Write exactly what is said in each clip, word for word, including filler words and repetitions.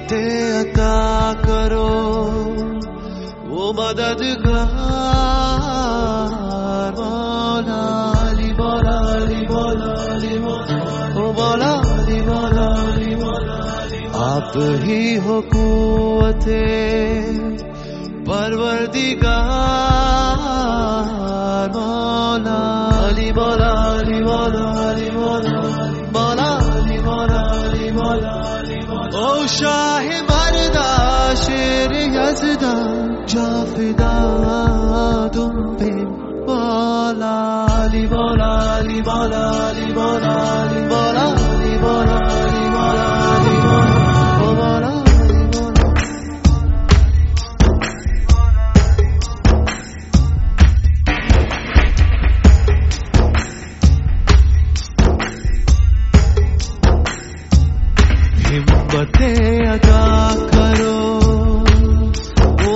हिम्मतें अता करो वो मददगार। मौला अली मौला अली मौला अली मौला ओ मौला अली मौला अली मौला आप ही हो कुव्वते परवरदिगार। मौला अली मौला अली मौला अली मौला मौला अली मौला अली मौला ओ शाह मर्दा शेर यज़दा जाफिदा तुम पे। मौला अली मौला अली मौला अली मौला अली मौला अली मौला अली मौला अली मौला ओ मौला हिम्मतें अता करो वो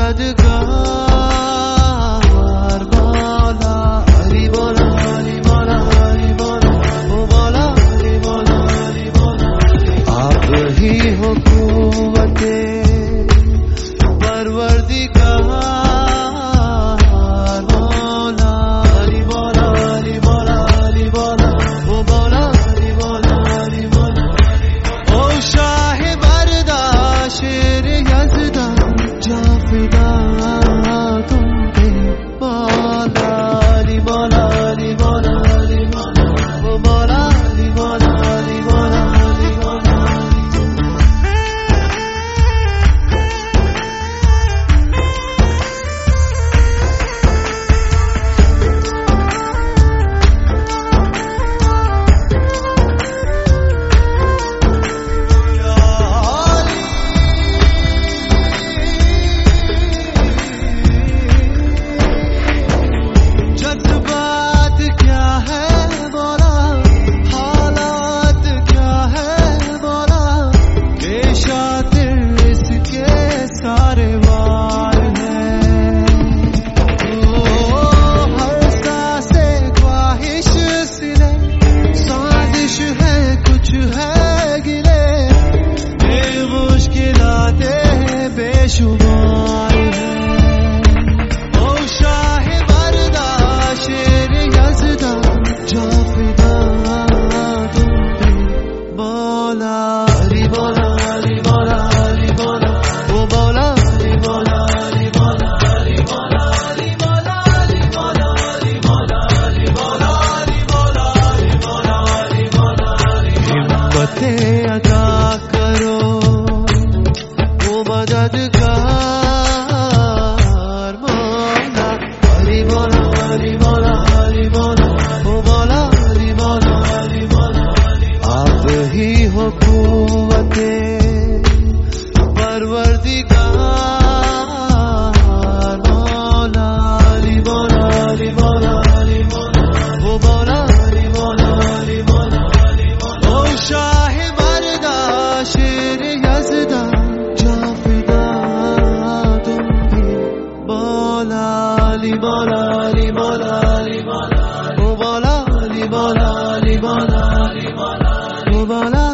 मददगार। मौला अली मौला अली मौला अली मौला ओ मौला अली मौला अली मौला आप ही हो कुव्वते परवरदिगार। मौला अली मौला अली मौला अली मौला ओ मौला अली मौला अली मौला ओ शाह मर्दा शेर यज़दा जाफिदा तुम पे। मौला अली मौला अली मौला अली मौला ओ मौला अली मौला अली मौला अली मौला जज्बात क्या है मौला हालात क्या है मौला बेशातिर इसके सारे वार हैं। ओ हर सांसे ख्वाहिश सिले साजिश है कुछ है गिले ये मुश्किलातें बेशुमार हैं। ओ शाह मर्दा शेर यज़दा जाफिदा तुम पे। मौला अली मौला अली मौला अली मौला ओ मौला अली मौला अली मौला अली मौला अली मौला अली मौला अली मौला अली मौला अली मौला अली मौला अली मौला अली हिम्मतें अता करो वो मददगार। मौला अली मौला अली मौला अली मौला ओ मौला अली मौला अली मौला आप ही हो कुव्वते परवरदिगार। मौला अली मौला अली मौला अली मौला ओ मौला अली मौला अली मौला ओ शाह मर्दा शेर यज़दा जाफिदा तुम पे। मौला अली मौला अली मौला अली मौला ओ मौला अली मौला अली मौला अली मौला ओ मौला